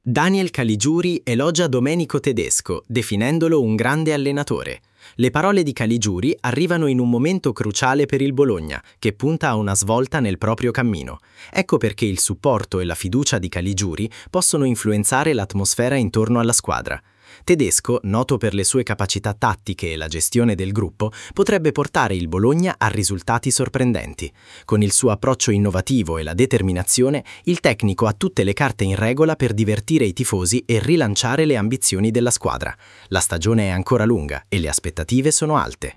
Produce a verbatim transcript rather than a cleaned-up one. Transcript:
Daniel Caligiuri elogia Domenico Tedesco, definendolo un grande allenatore. Le parole di Caligiuri arrivano in un momento cruciale per il Bologna, che punta a una svolta nel proprio cammino. Ecco perché il supporto e la fiducia di Caligiuri possono influenzare l'atmosfera intorno alla squadra. Tedesco, noto per le sue capacità tattiche e la gestione del gruppo, potrebbe portare il Bologna a risultati sorprendenti. Con il suo approccio innovativo e la determinazione, il tecnico ha tutte le carte in regola per divertire i tifosi e rilanciare le ambizioni della squadra. La stagione è ancora lunga e le aspettative sono alte.